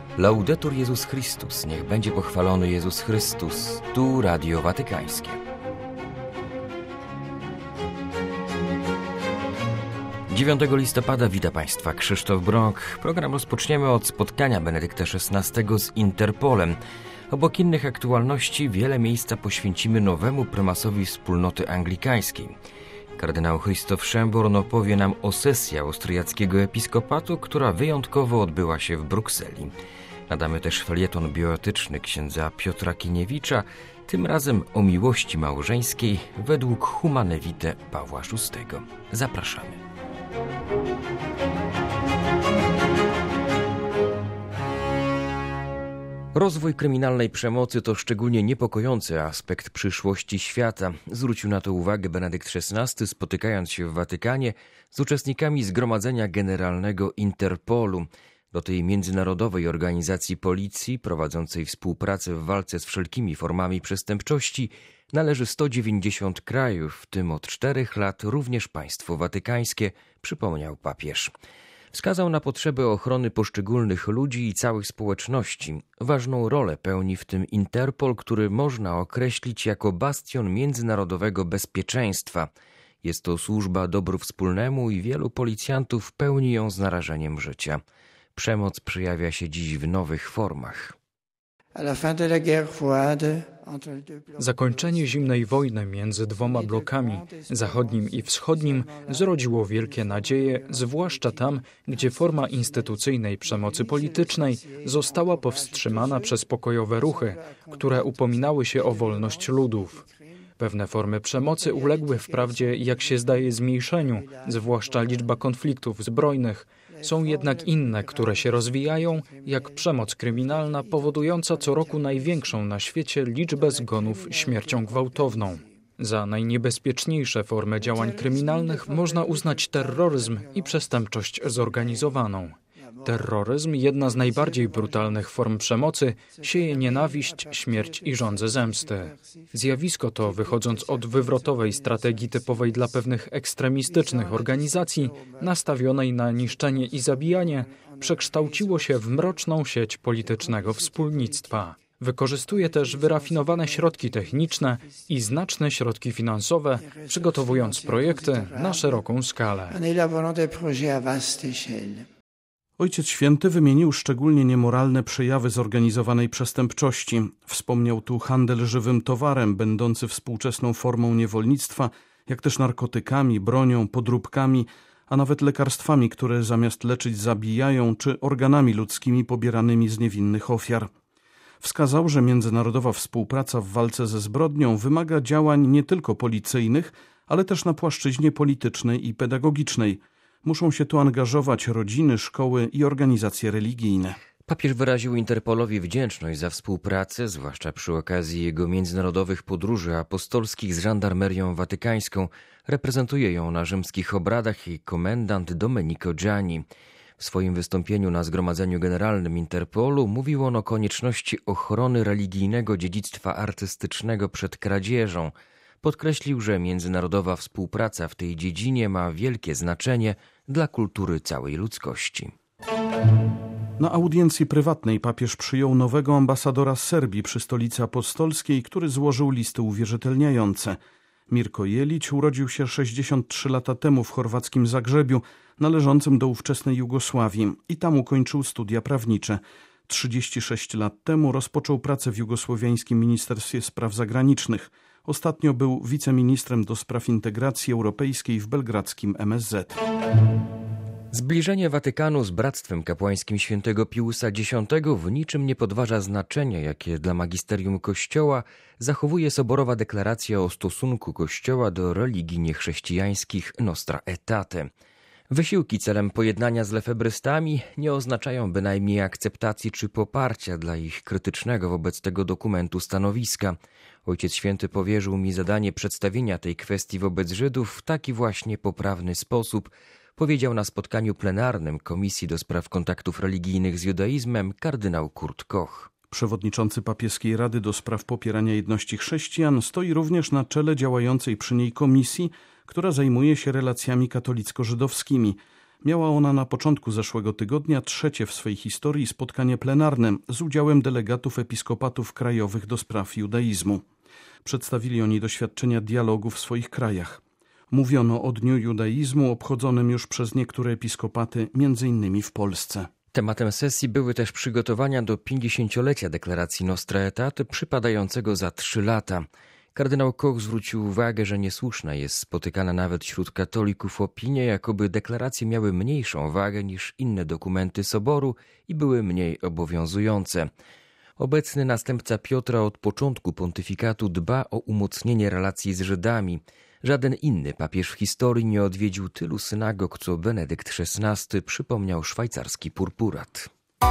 Laudetur Jezus Chrystus, niech będzie pochwalony Jezus Chrystus. Tu Radio Watykańskie. 9 listopada wita Państwa Krzysztof Brok. Program rozpoczniemy od spotkania Benedykta XVI z Interpolem. Obok innych aktualności wiele miejsca poświęcimy nowemu prymasowi wspólnoty anglikańskiej. Kardynał Christoph Schönborn opowie nam o sesji austriackiego episkopatu, która wyjątkowo odbyła się w Brukseli. Nadamy też felieton bioetyczny księdza Piotra Kieniewicza, tym razem o miłości małżeńskiej według Humanae Vitae Pawła VI. Zapraszamy. Rozwój kryminalnej przemocy to szczególnie niepokojący aspekt przyszłości świata. Zwrócił na to uwagę Benedykt XVI, spotykając się w Watykanie z uczestnikami Zgromadzenia Generalnego Interpolu. Do tej międzynarodowej organizacji policji, prowadzącej współpracę w walce z wszelkimi formami przestępczości, należy 190 krajów, w tym od 4 lat również państwo watykańskie, przypomniał papież. Wskazał na potrzebę ochrony poszczególnych ludzi i całych społeczności. Ważną rolę pełni w tym Interpol, który można określić jako bastion międzynarodowego bezpieczeństwa. Jest to służba dobru wspólnemu i wielu policjantów pełni ją z narażeniem życia. Przemoc przejawia się dziś w nowych formach. Zakończenie zimnej wojny między dwoma blokami, zachodnim i wschodnim, zrodziło wielkie nadzieje, zwłaszcza tam, gdzie forma instytucyjnej przemocy politycznej została powstrzymana przez pokojowe ruchy, które upominały się o wolność ludów. Pewne formy przemocy uległy wprawdzie, jak się zdaje, zmniejszeniu, zwłaszcza liczba konfliktów zbrojnych. Są jednak inne, które się rozwijają, jak przemoc kryminalna powodująca co roku największą na świecie liczbę zgonów śmiercią gwałtowną. Za najniebezpieczniejsze formy działań kryminalnych można uznać terroryzm i przestępczość zorganizowaną. Terroryzm, jedna z najbardziej brutalnych form przemocy, sieje nienawiść, śmierć i żądzę zemsty. Zjawisko to, wychodząc od wywrotowej strategii typowej dla pewnych ekstremistycznych organizacji, nastawionej na niszczenie i zabijanie, przekształciło się w mroczną sieć politycznego wspólnictwa. Wykorzystuje też wyrafinowane środki techniczne i znaczne środki finansowe, przygotowując projekty na szeroką skalę. Ojciec Święty wymienił szczególnie niemoralne przejawy zorganizowanej przestępczości. Wspomniał tu handel żywym towarem, będący współczesną formą niewolnictwa, jak też narkotykami, bronią, podróbkami, a nawet lekarstwami, które zamiast leczyć zabijają, czy organami ludzkimi pobieranymi z niewinnych ofiar. Wskazał, że międzynarodowa współpraca w walce ze zbrodnią wymaga działań nie tylko policyjnych, ale też na płaszczyźnie politycznej i pedagogicznej. Muszą się tu angażować rodziny, szkoły i organizacje religijne. Papież wyraził Interpolowi wdzięczność za współpracę, zwłaszcza przy okazji jego międzynarodowych podróży apostolskich z żandarmerią watykańską. Reprezentuje ją na rzymskich obradach jej komendant Domenico Gianni. W swoim wystąpieniu na Zgromadzeniu Generalnym Interpolu mówił on o konieczności ochrony religijnego dziedzictwa artystycznego przed kradzieżą. Podkreślił, że międzynarodowa współpraca w tej dziedzinie ma wielkie znaczenie dla kultury całej ludzkości. Na audiencji prywatnej papież przyjął nowego ambasadora z Serbii przy Stolicy Apostolskiej, który złożył listy uwierzytelniające. Mirko Jelić urodził się 63 lata temu w chorwackim Zagrzebiu, należącym do ówczesnej Jugosławii, i tam ukończył studia prawnicze. 36 lat temu rozpoczął pracę w Jugosłowiańskim Ministerstwie Spraw Zagranicznych. Ostatnio był wiceministrem do spraw integracji europejskiej w belgradzkim MSZ. Zbliżenie Watykanu z Bractwem Kapłańskim Świętego Piusa X w niczym nie podważa znaczenia, jakie dla magisterium Kościoła zachowuje soborowa deklaracja o stosunku Kościoła do religii niechrześcijańskich Nostra Aetate. Wysiłki celem pojednania z lefebrystami nie oznaczają bynajmniej akceptacji czy poparcia dla ich krytycznego wobec tego dokumentu stanowiska. Ojciec Święty powierzył mi zadanie przedstawienia tej kwestii wobec Żydów w taki właśnie poprawny sposób, powiedział na spotkaniu plenarnym Komisji do Spraw Kontaktów Religijnych z Judaizmem kardynał Kurt Koch. Przewodniczący Papieskiej Rady do Spraw Popierania Jedności Chrześcijan stoi również na czele działającej przy niej komisji, która zajmuje się relacjami katolicko-żydowskimi. Miała ona na początku zeszłego tygodnia trzecie w swej historii spotkanie plenarne z udziałem delegatów episkopatów krajowych do spraw judaizmu. Przedstawili oni doświadczenia dialogu w swoich krajach. Mówiono o Dniu Judaizmu obchodzonym już przez niektóre episkopaty, m.in. w Polsce. Tematem sesji były też przygotowania do 50-lecia deklaracji Nostra Aetate przypadającego za 3 lata. Kardynał Koch zwrócił uwagę, że niesłuszna jest spotykana nawet wśród katolików opinia, jakoby deklaracje miały mniejszą wagę niż inne dokumenty Soboru i były mniej obowiązujące. Obecny następca Piotra od początku pontyfikatu dba o umocnienie relacji z Żydami. Żaden inny papież w historii nie odwiedził tylu synagog, co Benedykt XVI, przypomniał szwajcarski purpurat.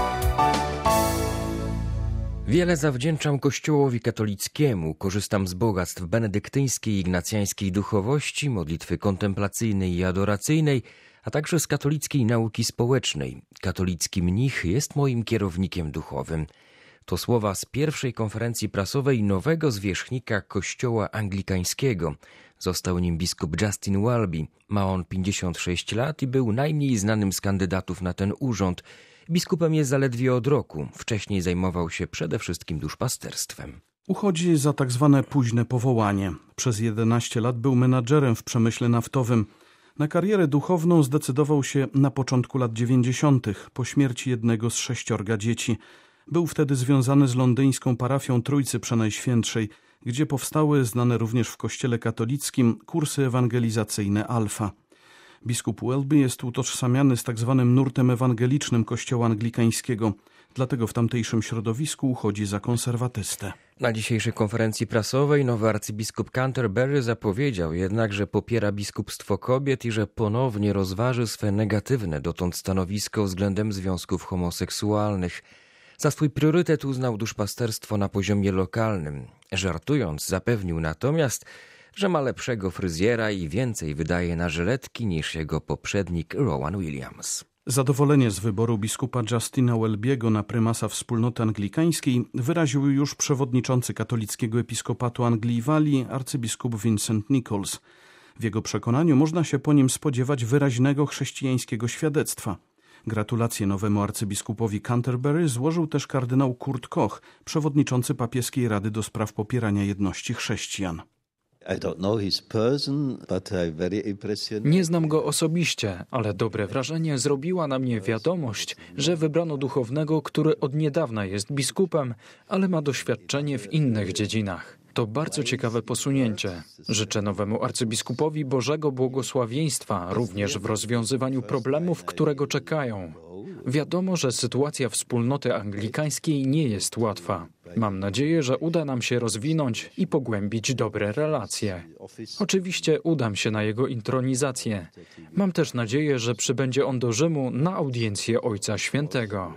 Wiele zawdzięczam Kościołowi katolickiemu, korzystam z bogactw benedyktyńskiej i ignacjańskiej duchowości, modlitwy kontemplacyjnej i adoracyjnej, a także z katolickiej nauki społecznej. Katolicki mnich jest moim kierownikiem duchowym. To słowa z pierwszej konferencji prasowej nowego zwierzchnika Kościoła anglikańskiego. Został nim biskup Justin Welby. Ma on 56 lat i był najmniej znanym z kandydatów na ten urząd. Biskupem jest zaledwie od roku. Wcześniej zajmował się przede wszystkim duszpasterstwem. Uchodzi za tak zwane późne powołanie. Przez 11 lat był menadżerem w przemyśle naftowym. Na karierę duchowną zdecydował się na początku lat 90. po śmierci jednego z 6 dzieci. Był wtedy związany z londyńską parafią Trójcy Przenajświętszej, gdzie powstały, znane również w kościele katolickim, kursy ewangelizacyjne Alfa. Biskup Welby jest utożsamiany z tak zwanym nurtem ewangelicznym kościoła anglikańskiego, dlatego w tamtejszym środowisku uchodzi za konserwatystę. Na dzisiejszej konferencji prasowej nowy arcybiskup Canterbury zapowiedział jednak, że popiera biskupstwo kobiet i że ponownie rozważy swe negatywne dotąd stanowisko względem związków homoseksualnych. Za swój priorytet uznał duszpasterstwo na poziomie lokalnym. Żartując, zapewnił natomiast, że ma lepszego fryzjera i więcej wydaje na żyletki niż jego poprzednik Rowan Williams. Zadowolenie z wyboru biskupa Justina Welby'ego na prymasa wspólnoty anglikańskiej wyraził już przewodniczący katolickiego episkopatu Anglii i Walii arcybiskup Vincent Nichols. W jego przekonaniu można się po nim spodziewać wyraźnego chrześcijańskiego świadectwa. Gratulacje nowemu arcybiskupowi Canterbury złożył też kardynał Kurt Koch, przewodniczący papieskiej Rady do spraw popierania jedności chrześcijan. Nie znam go osobiście, ale dobre wrażenie zrobiła na mnie wiadomość, że wybrano duchownego, który od niedawna jest biskupem, ale ma doświadczenie w innych dziedzinach. To bardzo ciekawe posunięcie. Życzę nowemu arcybiskupowi Bożego błogosławieństwa, również w rozwiązywaniu problemów, które go czekają. Wiadomo, że sytuacja wspólnoty anglikańskiej nie jest łatwa. Mam nadzieję, że uda nam się rozwinąć i pogłębić dobre relacje. Oczywiście udam się na jego intronizację. Mam też nadzieję, że przybędzie on do Rzymu na audiencję Ojca Świętego.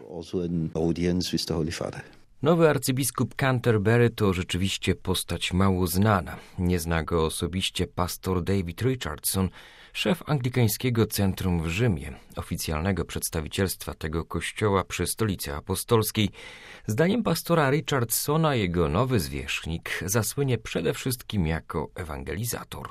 Nowy arcybiskup Canterbury to rzeczywiście postać mało znana. Nie zna go osobiście pastor David Richardson, szef anglikańskiego centrum w Rzymie, oficjalnego przedstawicielstwa tego kościoła przy Stolicy Apostolskiej. Zdaniem pastora Richardsona jego nowy zwierzchnik zasłynie przede wszystkim jako ewangelizator.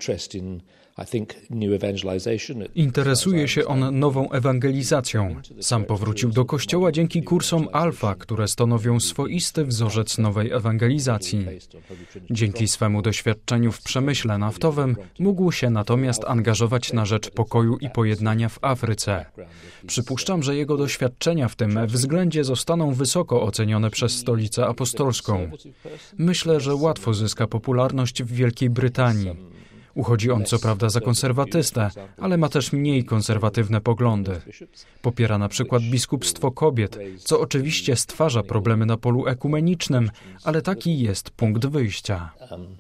Interesuje się on nową ewangelizacją. Sam powrócił do kościoła dzięki kursom Alfa, które stanowią swoisty wzorzec nowej ewangelizacji. Dzięki swemu doświadczeniu w przemyśle naftowym mógł się natomiast angażować na rzecz pokoju i pojednania w Afryce. Przypuszczam, że jego doświadczenia w tym względzie zostaną wysoko ocenione przez Stolicę Apostolską. Myślę, że łatwo zyska popularność w Wielkiej Brytanii. Uchodzi on co prawda za konserwatystę, ale ma też mniej konserwatywne poglądy. Popiera na przykład biskupstwo kobiet, co oczywiście stwarza problemy na polu ekumenicznym, ale taki jest punkt wyjścia.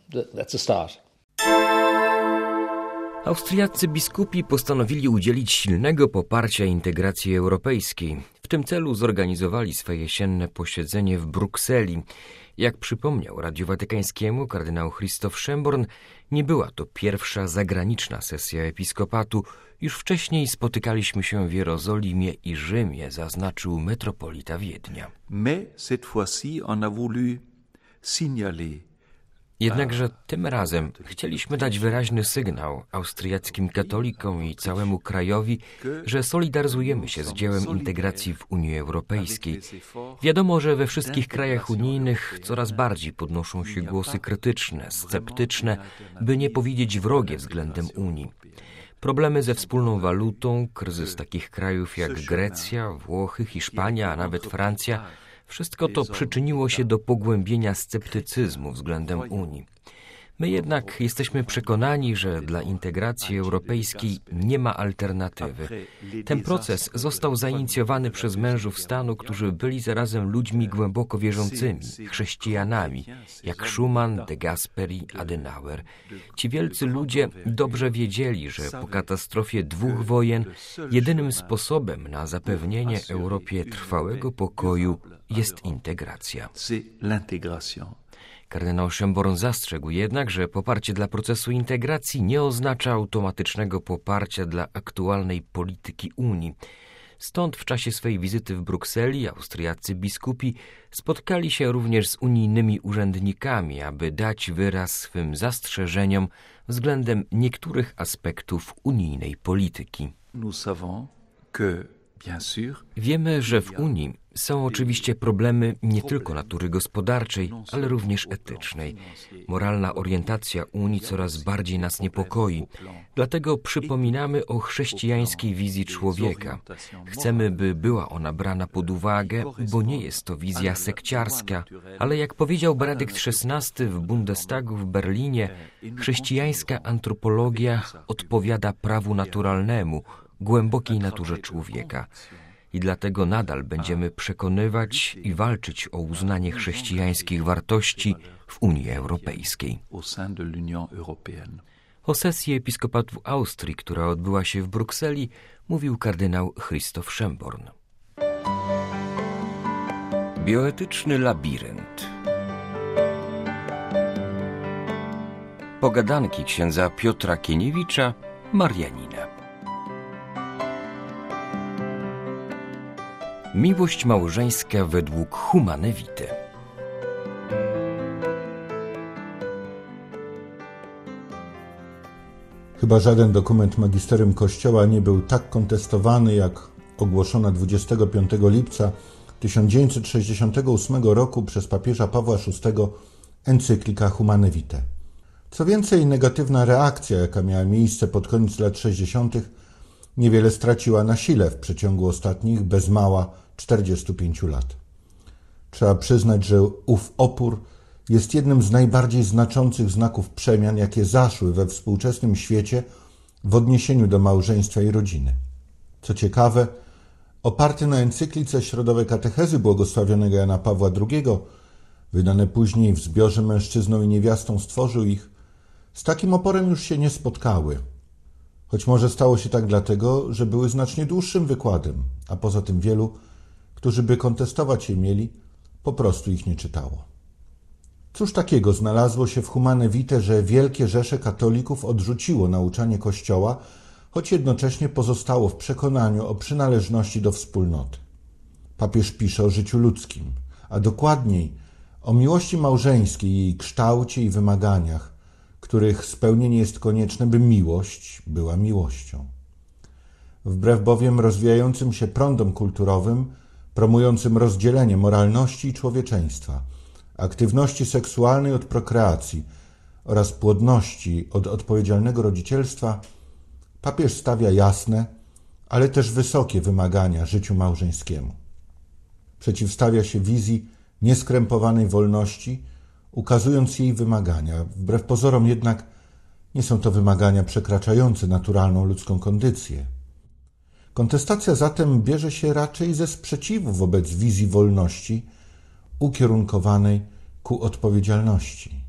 Austriaccy biskupi postanowili udzielić silnego poparcia integracji europejskiej. W tym celu zorganizowali swe jesienne posiedzenie w Brukseli. Jak przypomniał Radiu Watykańskiemu kardynał Christoph Schönborn, nie była to pierwsza zagraniczna sesja episkopatu. Już wcześniej spotykaliśmy się w Jerozolimie i Rzymie, zaznaczył metropolita Wiednia. Mais cette fois-ci on a voulu signaler Jednakże tym razem chcieliśmy dać wyraźny sygnał austriackim katolikom i całemu krajowi, że solidaryzujemy się z dziełem integracji w Unii Europejskiej. Wiadomo, że we wszystkich krajach unijnych coraz bardziej podnoszą się głosy krytyczne, sceptyczne, by nie powiedzieć wrogie względem Unii. Problemy ze wspólną walutą, kryzys takich krajów jak Grecja, Włochy, Hiszpania, a nawet Francja, wszystko to przyczyniło się do pogłębienia sceptycyzmu względem Unii. My jednak jesteśmy przekonani, że dla integracji europejskiej nie ma alternatywy. Ten proces został zainicjowany przez mężów stanu, którzy byli zarazem ludźmi głęboko wierzącymi, chrześcijanami, jak Schuman, de Gasperi, Adenauer. Ci wielcy ludzie dobrze wiedzieli, że po katastrofie 2 wojen jedynym sposobem na zapewnienie Europie trwałego pokoju jest integracja. Kardynał Schönborn zastrzegł jednak, że poparcie dla procesu integracji nie oznacza automatycznego poparcia dla aktualnej polityki Unii. Stąd w czasie swej wizyty w Brukseli austriaccy biskupi spotkali się również z unijnymi urzędnikami, aby dać wyraz swym zastrzeżeniom względem niektórych aspektów unijnej polityki. Wiemy, że w Unii są oczywiście problemy nie tylko natury gospodarczej, ale również etycznej. Moralna orientacja Unii coraz bardziej nas niepokoi. Dlatego przypominamy o chrześcijańskiej wizji człowieka. Chcemy, by była ona brana pod uwagę, bo nie jest to wizja sekciarska, ale jak powiedział Benedykt XVI w Bundestagu w Berlinie, chrześcijańska antropologia odpowiada prawu naturalnemu, głębokiej naturze człowieka. I dlatego nadal będziemy przekonywać i walczyć o uznanie chrześcijańskich wartości w Unii Europejskiej. O sesji Episkopatu Austrii, która odbyła się w Brukseli, mówił kardynał Christoph Schönborn. Bioetyczny labirynt. Pogadanki księdza Piotra Kieniewicza, Marianina. Miłość małżeńska według Humane Vitae. Chyba żaden dokument magisterium Kościoła nie był tak kontestowany jak ogłoszona 25 lipca 1968 roku przez papieża Pawła VI encyklika Humane Vitae. Co więcej, negatywna reakcja, jaka miała miejsce pod koniec lat 60., niewiele straciła na sile w przeciągu ostatnich bez mała 45 lat. Trzeba przyznać, że ów opór jest jednym z najbardziej znaczących znaków przemian, jakie zaszły we współczesnym świecie w odniesieniu do małżeństwa i rodziny. Co ciekawe, oparty na encyklice Środowej Katechezy błogosławionego Jana Pawła II, wydane później w zbiorze Mężczyzną i niewiastą stworzył ich, z takim oporem już się nie spotkały. Choć może stało się tak dlatego, że były znacznie dłuższym wykładem, a poza tym wielu, którzy by kontestować je mieli, po prostu ich nie czytało. Cóż takiego znalazło się w Humane Vitae, że wielkie rzesze katolików odrzuciło nauczanie Kościoła, choć jednocześnie pozostało w przekonaniu o przynależności do wspólnoty. Papież pisze o życiu ludzkim, a dokładniej o miłości małżeńskiej, jej kształcie i wymaganiach, których spełnienie jest konieczne, by miłość była miłością. Wbrew bowiem rozwijającym się prądom kulturowym, promującym rozdzielenie moralności i człowieczeństwa, aktywności seksualnej od prokreacji oraz płodności od odpowiedzialnego rodzicielstwa, papież stawia jasne, ale też wysokie wymagania życiu małżeńskiemu. Przeciwstawia się wizji nieskrępowanej wolności, ukazując jej wymagania. Wbrew pozorom jednak nie są to wymagania przekraczające naturalną ludzką kondycję. Kontestacja zatem bierze się raczej ze sprzeciwu wobec wizji wolności ukierunkowanej ku odpowiedzialności.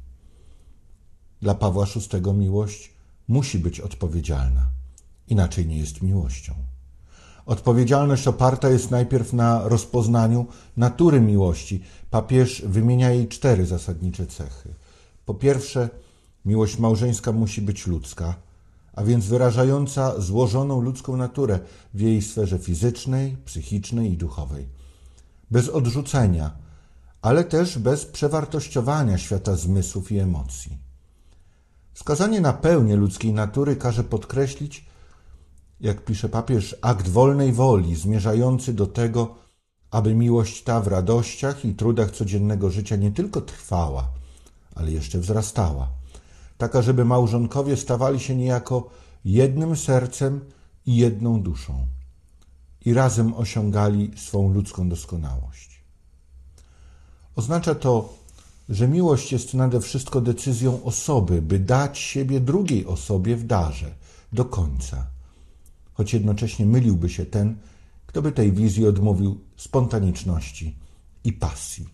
Dla Pawła VI miłość musi być odpowiedzialna, inaczej nie jest miłością. Odpowiedzialność oparta jest najpierw na rozpoznaniu natury miłości. Papież wymienia jej 4 zasadnicze cechy. Po pierwsze, miłość małżeńska musi być ludzka, a więc wyrażająca złożoną ludzką naturę w jej sferze fizycznej, psychicznej i duchowej. Bez odrzucenia, ale też bez przewartościowania świata zmysłów i emocji. Wskazanie na pełnię ludzkiej natury każe podkreślić, jak pisze papież, akt wolnej woli zmierzający do tego, aby miłość ta w radościach i trudach codziennego życia nie tylko trwała, ale jeszcze wzrastała, taka, żeby małżonkowie stawali się niejako jednym sercem i jedną duszą i razem osiągali swą ludzką doskonałość. Oznacza to, że miłość jest nade wszystko decyzją osoby, by dać siebie drugiej osobie w darze, do końca, choć jednocześnie myliłby się ten, kto by tej wizji odmówił spontaniczności i pasji.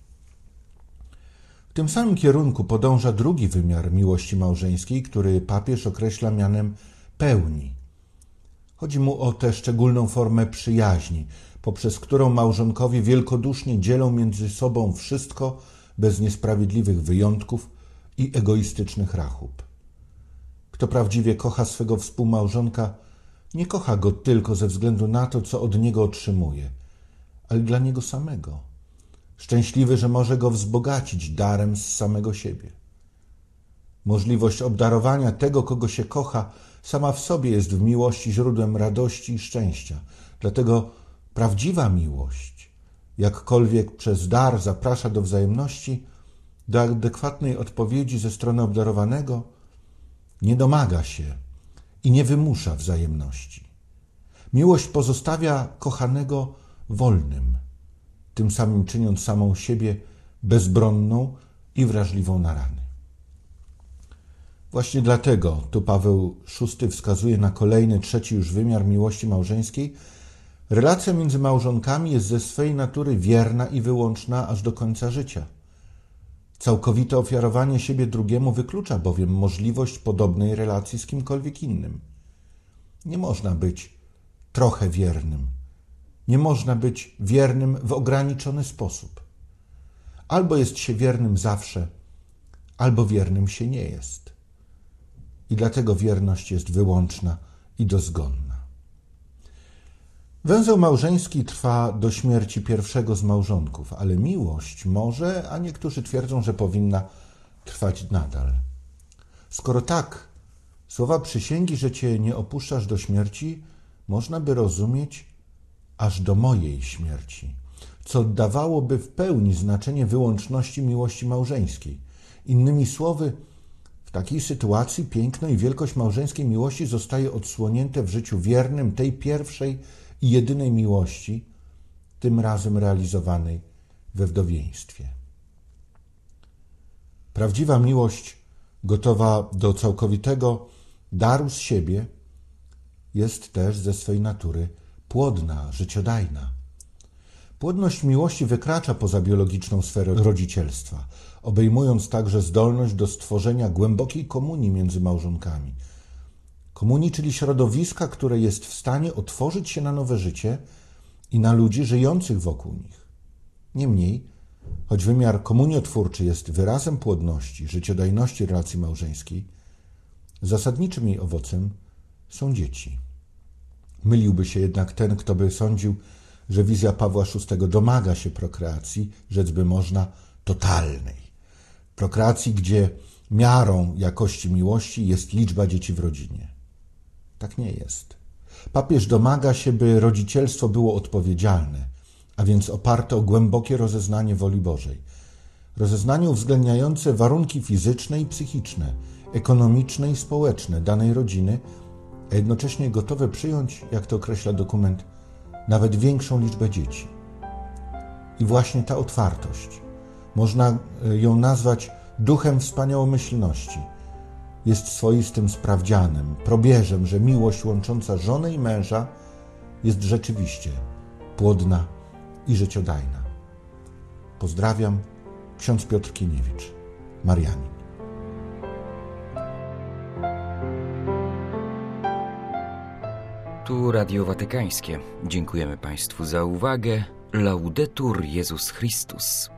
W tym samym kierunku podąża drugi wymiar miłości małżeńskiej, który papież określa mianem pełni. Chodzi mu o tę szczególną formę przyjaźni, poprzez którą małżonkowie wielkodusznie dzielą między sobą wszystko bez niesprawiedliwych wyjątków i egoistycznych rachub. Kto prawdziwie kocha swego współmałżonka, nie kocha go tylko ze względu na to, co od niego otrzymuje, ale dla niego samego. Szczęśliwy, że może go wzbogacić darem z samego siebie. Możliwość obdarowania tego, kogo się kocha, sama w sobie jest w miłości źródłem radości i szczęścia. Dlatego prawdziwa miłość, jakkolwiek przez dar zaprasza do wzajemności, do adekwatnej odpowiedzi ze strony obdarowanego, nie domaga się i nie wymusza wzajemności. Miłość pozostawia kochanego wolnym, tym samym czyniąc samą siebie bezbronną i wrażliwą na rany. Właśnie dlatego tu Paweł VI wskazuje na kolejny, trzeci już wymiar miłości małżeńskiej. Relacja między małżonkami jest ze swej natury wierna i wyłączna aż do końca życia. Całkowite ofiarowanie siebie drugiemu wyklucza bowiem możliwość podobnej relacji z kimkolwiek innym. Nie można być trochę wiernym. Nie można być wiernym w ograniczony sposób. Albo jest się wiernym zawsze, albo wiernym się nie jest. I dlatego wierność jest wyłączna i dozgonna. Węzeł małżeński trwa do śmierci pierwszego z małżonków, ale miłość może, a niektórzy twierdzą, że powinna trwać nadal. Skoro tak, słowa przysięgi, że Cię nie opuszczasz do śmierci, można by rozumieć aż do mojej śmierci, co oddawałoby w pełni znaczenie wyłączności miłości małżeńskiej. Innymi słowy, w takiej sytuacji piękno i wielkość małżeńskiej miłości zostaje odsłonięte w życiu wiernym tej pierwszej i jedynej miłości, tym razem realizowanej we wdowieństwie. Prawdziwa miłość, gotowa do całkowitego daru z siebie, jest też ze swej natury płodna, życiodajna. Płodność miłości wykracza poza biologiczną sferę rodzicielstwa, obejmując także zdolność do stworzenia głębokiej komunii między małżonkami. Komunii, czyli środowiska, które jest w stanie otworzyć się na nowe życie i na ludzi żyjących wokół nich. Niemniej, choć wymiar komuniotwórczy jest wyrazem płodności, życiodajności relacji małżeńskiej, zasadniczym jej owocem są dzieci. Myliłby się jednak ten, kto by sądził, że wizja Pawła VI domaga się prokreacji, rzec by można, totalnej. Prokreacji, gdzie miarą jakości miłości jest liczba dzieci w rodzinie. Tak nie jest. Papież domaga się, by rodzicielstwo było odpowiedzialne, a więc oparte o głębokie rozeznanie woli Bożej. Rozeznanie uwzględniające warunki fizyczne i psychiczne, ekonomiczne i społeczne danej rodziny, a jednocześnie gotowe przyjąć, jak to określa dokument, nawet większą liczbę dzieci. I właśnie ta otwartość, można ją nazwać duchem wspaniałomyślności, jest swoistym sprawdzianem, probierzem, że miłość łącząca żonę i męża jest rzeczywiście płodna i życiodajna. Pozdrawiam, ksiądz Piotr Kieniewicz, Marianin. Tu Radio Watykańskie. Dziękujemy Państwu za uwagę. Laudetur Jezus Chrystus.